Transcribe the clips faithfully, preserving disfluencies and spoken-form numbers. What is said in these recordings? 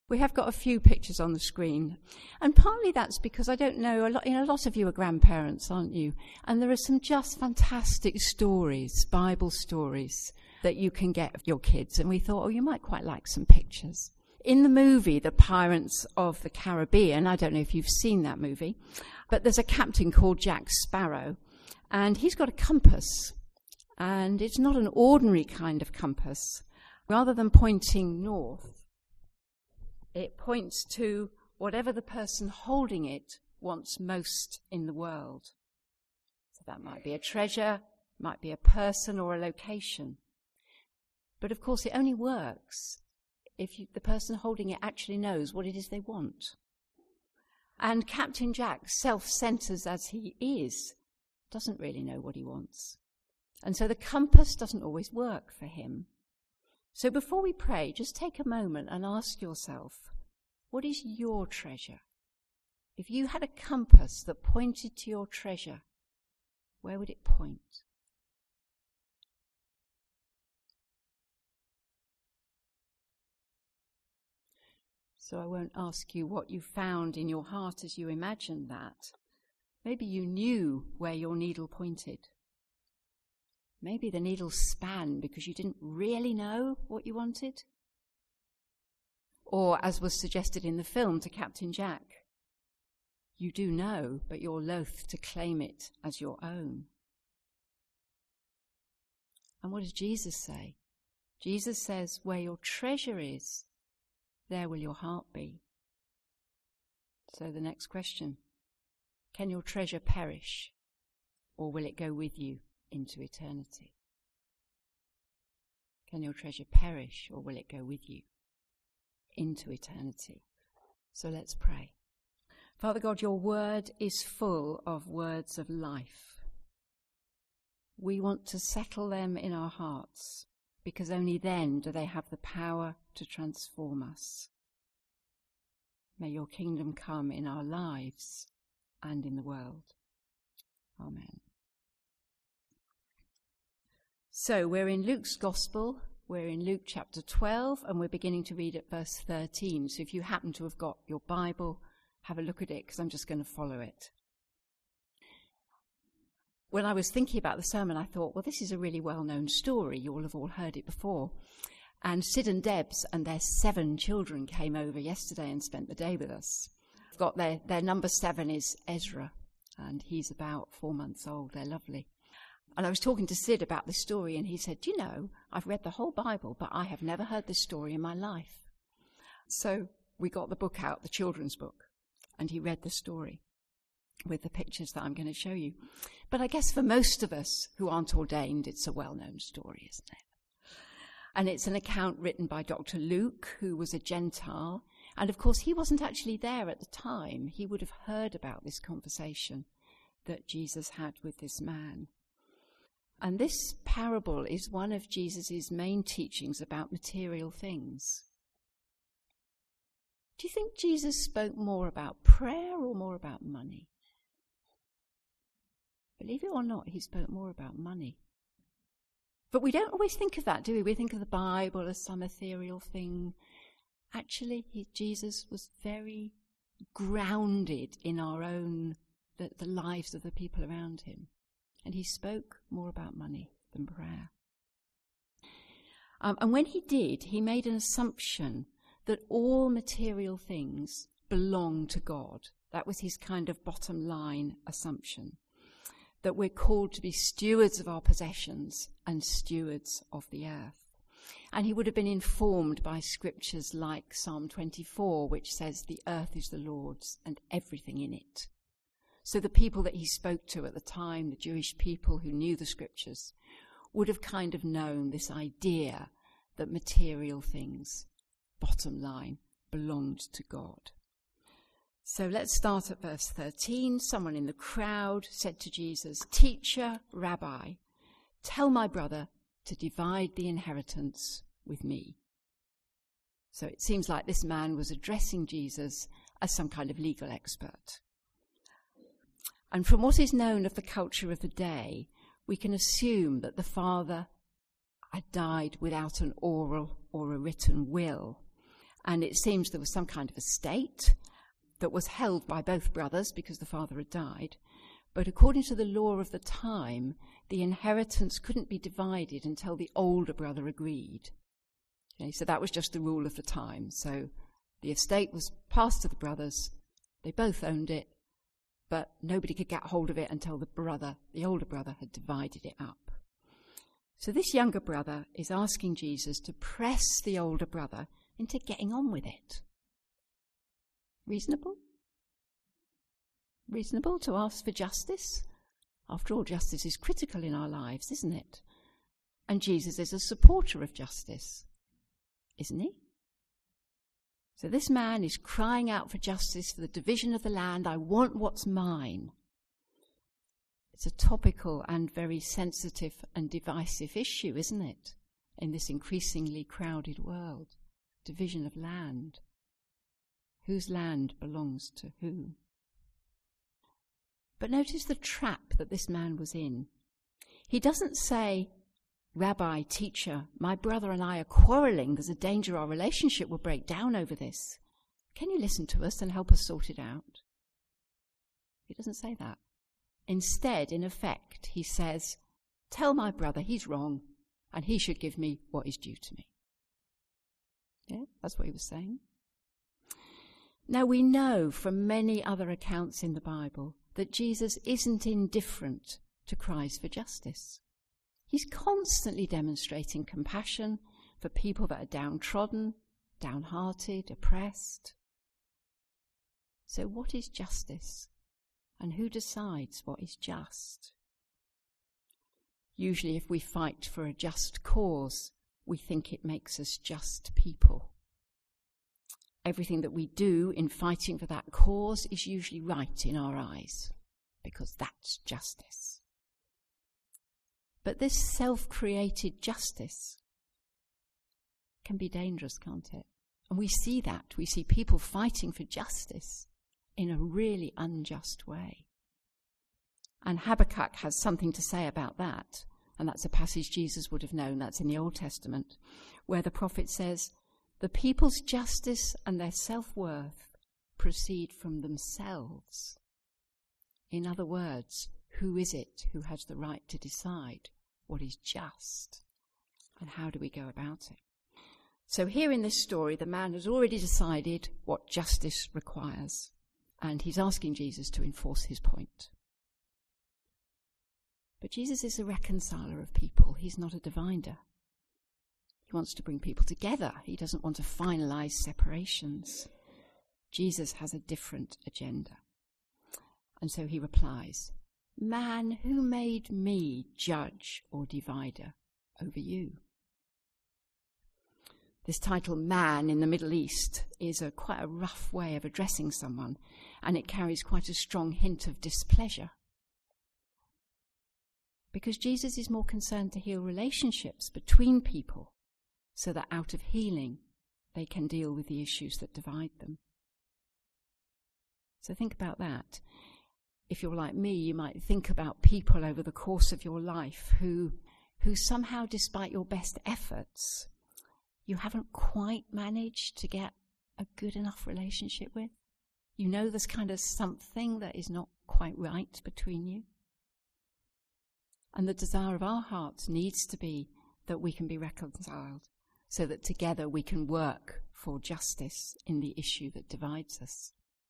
We have got a few pictures on the screen, and partly that's because I don't know, a lot, you know, a lot of you are grandparents, aren't you? And there are some just fantastic stories, Bible stories, that you can get of your kids, and we thought, oh, you might quite like some pictures. In the movie, The Pirates of the Caribbean, I don't know if you've seen that movie, but there's a captain called Jack Sparrow, and he's got a compass, and it's not an ordinary kind of compass. Rather than pointing north, it points to whatever the person holding it wants most in the world. So that might be a treasure, might be a person or a location. But of course, it only works if you, the person holding it actually knows what it is they want. And Captain Jack, self-centered as he is, doesn't really know what he wants. And so the compass doesn't always work for him. So before we pray, just take a moment and ask yourself, what is your treasure? If you had a compass that pointed to your treasure, where would it point? So I won't ask you what you found in your heart as you imagined that. Maybe you knew where your needle pointed. Maybe the needle span because you didn't really know what you wanted. Or, as was suggested in the film to Captain Jack, you do know, but you're loath to claim it as your own. And what does Jesus say? Jesus says, where your treasure is, there will your heart be. So the next question, can your treasure perish, or will it go with you into eternity? Can your treasure perish, or will it go with you into eternity? So let's pray. Father God, your word is full of words of life. We want to settle them in our hearts, because only then do they have the power to transform us. May your kingdom come in our lives and in the world. Amen. So we're in Luke's Gospel, we're in Luke chapter twelve, and we're beginning to read at verse thirteen. So if you happen to have got your Bible, have a look at it, because I'm just going to follow it. When I was thinking about the sermon, I thought, well, this is a really well-known story. You all have all heard it before. And Sid and Debs and their seven children came over yesterday and spent the day with us. I've got their, their number seven is Ezra, and he's about four months old. They're lovely. And I was talking to Sid about this story, and he said, do you know, I've read the whole Bible, but I have never heard this story in my life. So we got the book out, the children's book, and he read the story with the pictures that I'm going to show you. But I guess for most of us who aren't ordained, it's a well-known story, isn't it? And it's an account written by Doctor Luke, who was a Gentile. And of course, he wasn't actually there at the time. He would have heard about this conversation that Jesus had with this man. And this parable is one of Jesus' main teachings about material things. Do you think Jesus spoke more about prayer or more about money? Believe it or not, he spoke more about money. But we don't always think of that, do we? We think of the Bible as some ethereal thing. Actually, he, Jesus was very grounded in our own, the, the lives of the people around him. And he spoke more about money than prayer. Um, and when he did, he made an assumption that all material things belong to God. That was his kind of bottom line assumption. That we're called to be stewards of our possessions and stewards of the earth. And he would have been informed by scriptures like Psalm twenty-four, which says, the earth is the Lord's and everything in it. So the people that he spoke to at the time, the Jewish people who knew the scriptures, would have kind of known this idea that material things, bottom line, belonged to God. So let's start at verse thirteen. Someone in the crowd said to Jesus, Teacher, Rabbi, tell my brother to divide the inheritance with me. So it seems like this man was addressing Jesus as some kind of legal expert. And from what is known of the culture of the day, we can assume that the father had died without an oral or a written will. And it seems there was some kind of estate that was held by both brothers because the father had died. But according to the law of the time, the inheritance couldn't be divided until the older brother agreed. Okay, so that was just the rule of the time. So the estate was passed to the brothers. They both owned it, but nobody could get hold of it until the brother, the older brother, had divided it up. So this younger brother is asking Jesus to press the older brother into getting on with it. Reasonable? Reasonable to ask for justice? After all, justice is critical in our lives, isn't it? And Jesus is a supporter of justice, isn't he? So this man is crying out for justice, for the division of the land. I want what's mine. It's a topical and very sensitive and divisive issue, isn't it? In this increasingly crowded world. Division of land. Whose land belongs to whom? But notice the trap that this man was in. He doesn't say, Rabbi, teacher, my brother and I are quarrelling. There's a danger our relationship will break down over this. Can you listen to us and help us sort it out? He doesn't say that. Instead, in effect, he says, tell my brother he's wrong and he should give me what is due to me. Yeah, that's what he was saying. Now, we know from many other accounts in the Bible that Jesus isn't indifferent to cries for justice. He's constantly demonstrating compassion for people that are downtrodden, downhearted, oppressed. So what is justice? And who decides what is just? Usually if we fight for a just cause, we think it makes us just people. Everything that we do in fighting for that cause is usually right in our eyes, because that's justice. But this self-created justice can be dangerous, can't it? And we see that. We see people fighting for justice in a really unjust way. And Habakkuk has something to say about that. And that's a passage Jesus would have known. That's in the Old Testament, where the prophet says, the people's justice and their self-worth proceed from themselves. In other words, who is it who has the right to decide what is just? And how do we go about it? So here in this story, the man has already decided what justice requires. And he's asking Jesus to enforce his point. But Jesus is a reconciler of people. He's not a divider. He wants to bring people together. He doesn't want to finalize separations. Jesus has a different agenda. And so he replies, man, who made me judge or divider over you? This title, man, in the Middle East is a quite a rough way of addressing someone, and it carries quite a strong hint of displeasure. Because Jesus is more concerned to heal relationships between people, so that out of healing they can deal with the issues that divide them. So think about that. If you're like me, you might think about people over the course of your life who, who somehow, despite your best efforts, you haven't quite managed to get a good enough relationship with. You know there's kind of something that is not quite right between you. And the desire of our hearts needs to be that we can be reconciled, so that together we can work for justice in the issue that divides us.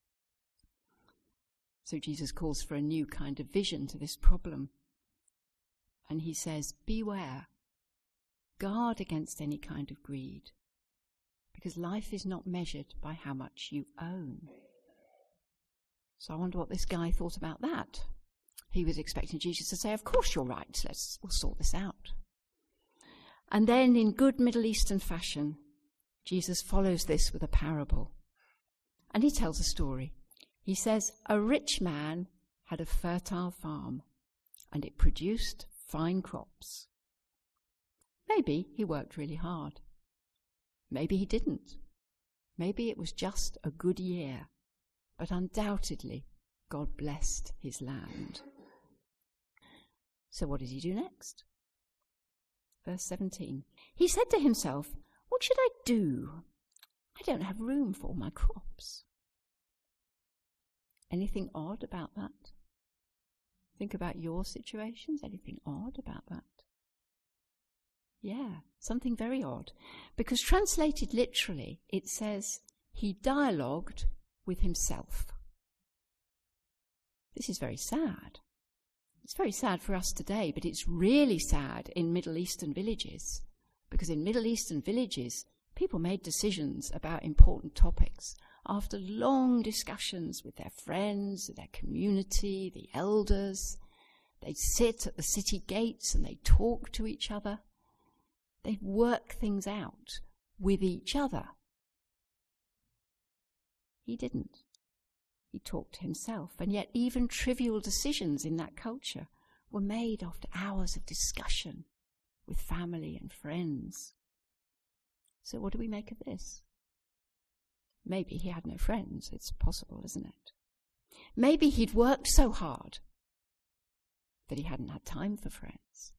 So Jesus calls for a new kind of vision to this problem. And he says, beware, guard against any kind of greed, because life is not measured by how much you own. So I wonder what this guy thought about that. He was expecting Jesus to say, of course you're right, let's we'll sort this out. And then in good Middle Eastern fashion, Jesus follows this with a parable. And he tells a story. He says, a rich man had a fertile farm, and it produced fine crops. Maybe he worked really hard. Maybe he didn't. Maybe it was just a good year. But undoubtedly, God blessed his land. So what did he do next? Verse seventeen. He said to himself, what should I do? I don't have room for all my crops. Anything odd about that? Think about your situations. Anything odd about that? Yeah, something very odd. Because translated literally, it says, he dialogued with himself. This is very sad. It's very sad for us today, but it's really sad in Middle Eastern villages. Because in Middle Eastern villages, people made decisions about important topics after long discussions with their friends, their community, the elders. They'd sit at the city gates and they'd talk to each other. They'd work things out with each other. He didn't. He talked to himself, and yet even trivial decisions in that culture were made after hours of discussion with family and friends. So what do we make of this? Maybe he had no friends. It's possible, isn't it? Maybe he'd worked so hard that he hadn't had time for friends.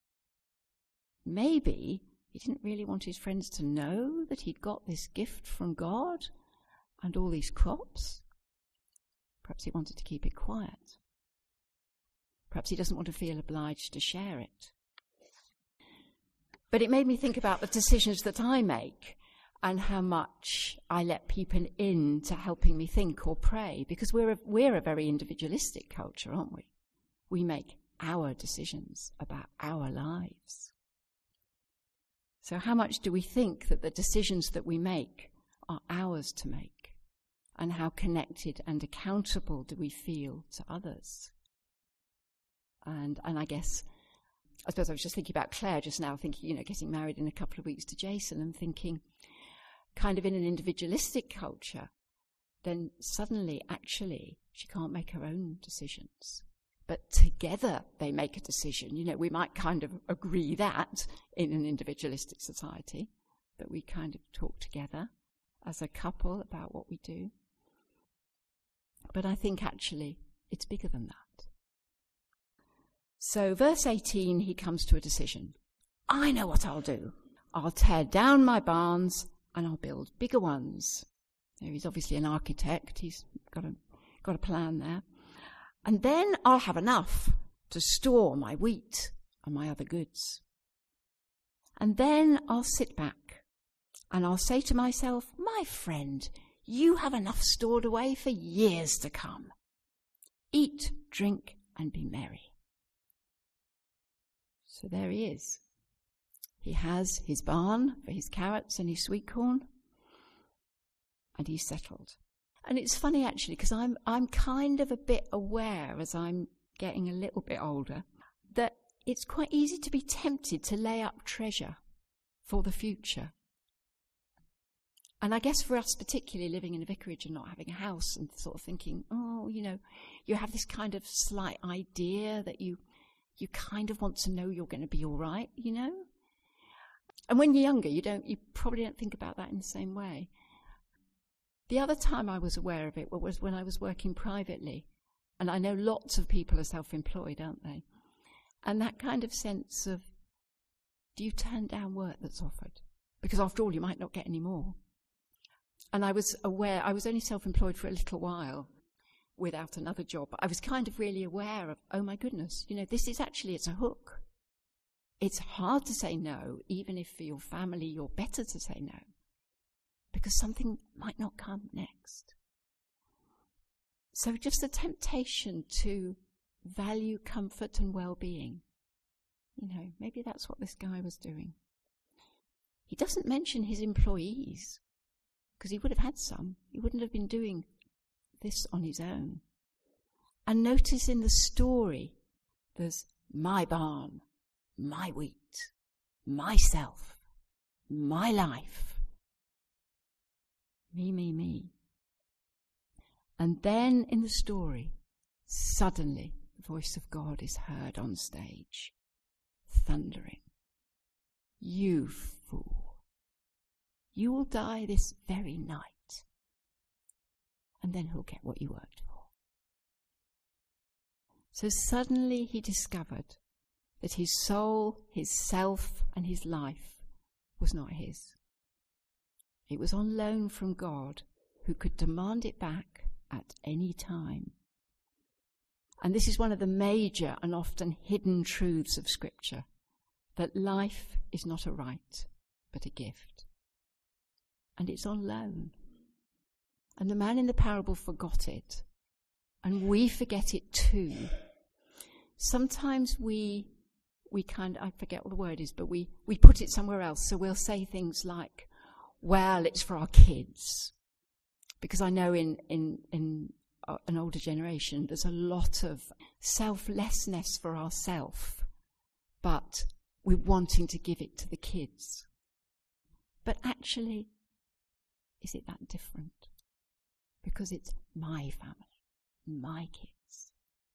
Maybe he didn't really want his friends to know that he'd got this gift from God and all these crops. Perhaps he wanted to keep it quiet. Perhaps he doesn't want to feel obliged to share it. But it made me think about the decisions that I make and how much I let people in to helping me think or pray, because we're a, we're a very individualistic culture, aren't we? We make our decisions about our lives. So how much do we think that the decisions that we make are ours to make? And how connected and accountable do we feel to others? And and I guess, I suppose I was just thinking about Claire just now, thinking, you know, getting married in a couple of weeks to Jason, and thinking, kind of in an individualistic culture, then suddenly, actually, she can't make her own decisions. But together they make a decision. You know, we might kind of agree that in an individualistic society, that we kind of talk together as a couple about what we do. But I think actually it's bigger than that. So verse eighteen, he comes to a decision. I know what I'll do. I'll tear down my barns and I'll build bigger ones. Now, he's obviously an architect. He's got a, got a plan there. And then I'll have enough to store my wheat and my other goods. And then I'll sit back and I'll say to myself, my friend, you have enough stored away for years to come. Eat, drink, and be merry. So there he is. He has his barn for his carrots and his sweet corn, and he's settled. And it's funny, actually, because I'm I'm kind of a bit aware, as I'm getting a little bit older, that it's quite easy to be tempted to lay up treasure for the future. And I guess for us, particularly living in a vicarage and not having a house, and sort of thinking, oh, you know, you have this kind of slight idea that you you kind of want to know you're going to be all right, you know? And when you're younger, you don't, you probably don't think about that in the same way. The other time I was aware of it was when I was working privately. And I know lots of people are self-employed, aren't they? And that kind of sense of, do you turn down work that's offered? Because after all, you might not get any more. And I was aware, I was only self-employed for a little while without another job. But I was kind of really aware of, oh my goodness, you know, this is actually, it's a hook. It's hard to say no, even if for your family you're better to say no, because something might not come next. So just the temptation to value comfort and well-being. You know, maybe that's what this guy was doing. He doesn't mention his employees, because he would have had some. He wouldn't have been doing this on his own. And notice in the story, there's my barn, my wheat, myself, my life. Me, me, me. And then in the story, suddenly the voice of God is heard on stage, thundering. You fool. You will die this very night. And then he'll get what you worked for. So suddenly he discovered that his soul, his self, and his life was not his. It was on loan from God, who could demand it back at any time. And this is one of the major and often hidden truths of Scripture, that life is not a right, but a gift. And it's on loan. And the man in the parable forgot it. And we forget it too. Sometimes we, we kind of, I forget what the word is, but we, we put it somewhere else. So we'll say things like, well, it's for our kids. Because I know in, in, in uh, an older generation, there's a lot of selflessness for ourselves, but we're wanting to give it to the kids. But actually, is it that different? Because it's my family, my kids.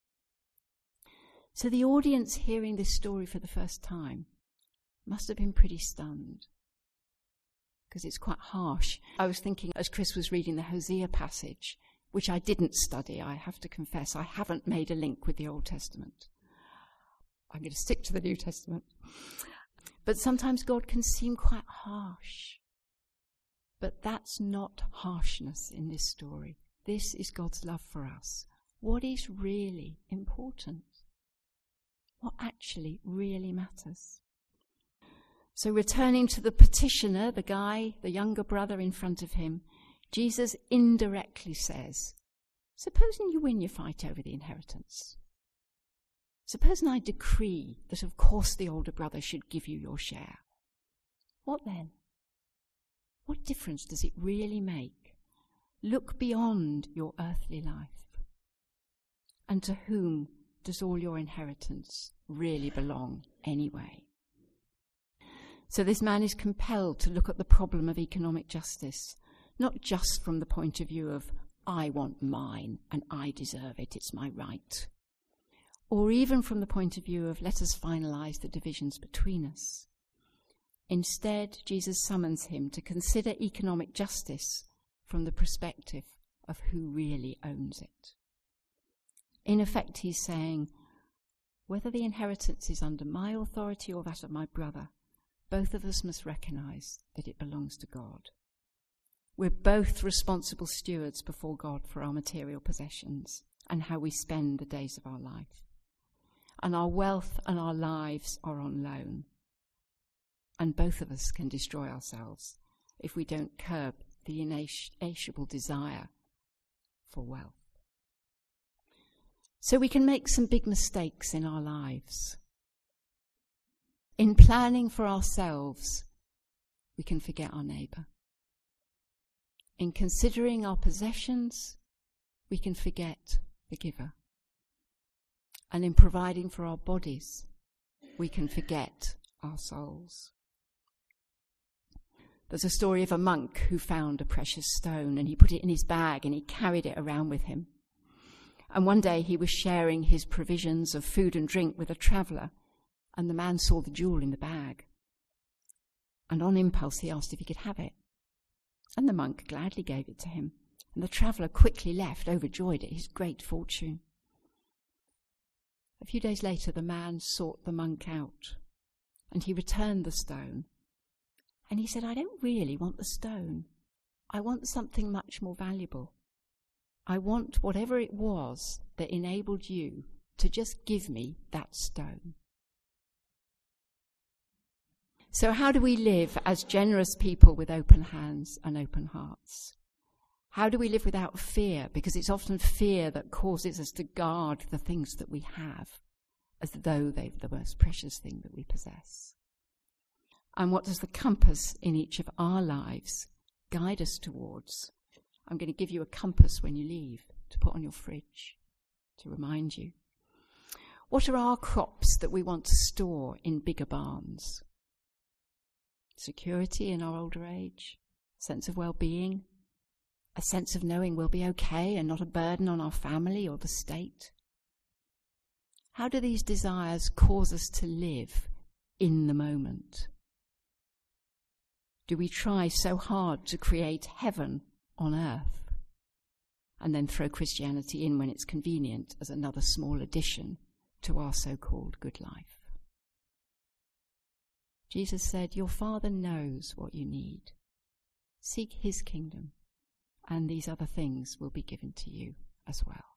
So the audience hearing this story for the first time must have been pretty stunned, because it's quite harsh. I was thinking, as Chris was reading the Hosea passage, which I didn't study, I have to confess, I haven't made a link with the Old Testament. I'm going to stick to the New Testament. But sometimes God can seem quite harsh. But that's not harshness in this story. This is God's love for us. What is really important? What actually really matters? So returning to the petitioner, the guy, the younger brother in front of him, Jesus indirectly says, supposing you win your fight over the inheritance. Supposing I decree that of course the older brother should give you your share. What then? What difference does it really make? Look beyond your earthly life. And to whom does all your inheritance really belong anyway? So this man is compelled to look at the problem of economic justice, not just from the point of view of, I want mine and I deserve it, it's my right. Or even from the point of view of, let us finalize the divisions between us. Instead, Jesus summons him to consider economic justice from the perspective of who really owns it. In effect, he's saying, whether the inheritance is under my authority or that of my brother, both of us must recognize that it belongs to God. We're both responsible stewards before God for our material possessions and how we spend the days of our life. And our wealth and our lives are on loan. And both of us can destroy ourselves if we don't curb the insatiable desire for wealth. So we can make some big mistakes in our lives. In planning for ourselves, we can forget our neighbour. In considering our possessions, we can forget the giver. And in providing for our bodies, we can forget our souls. There's a story of a monk who found a precious stone, and he put it in his bag and he carried it around with him. And one day he was sharing his provisions of food and drink with a traveller, and the man saw the jewel in the bag. And on impulse he asked if he could have it. And the monk gladly gave it to him, and the traveller quickly left, overjoyed at his great fortune. A few days later the man sought the monk out, and he returned the stone. And he said, I don't really want the stone. I want something much more valuable. I want whatever it was that enabled you to just give me that stone. So how do we live as generous people with open hands and open hearts? How do we live without fear? Because it's often fear that causes us to guard the things that we have as though they're the most precious thing that we possess. And what does the compass in each of our lives guide us towards? I'm going to give you a compass when you leave to put on your fridge to remind you. What are our crops that we want to store in bigger barns? Security in our older age, sense of well-being, a sense of knowing we'll be okay and not a burden on our family or the state. How do these desires cause us to live in the moment? Do we try so hard to create heaven on earth and then throw Christianity in when it's convenient as another small addition to our so-called good life? Jesus said, your Father knows what you need. Seek his kingdom, and these other things will be given to you as well.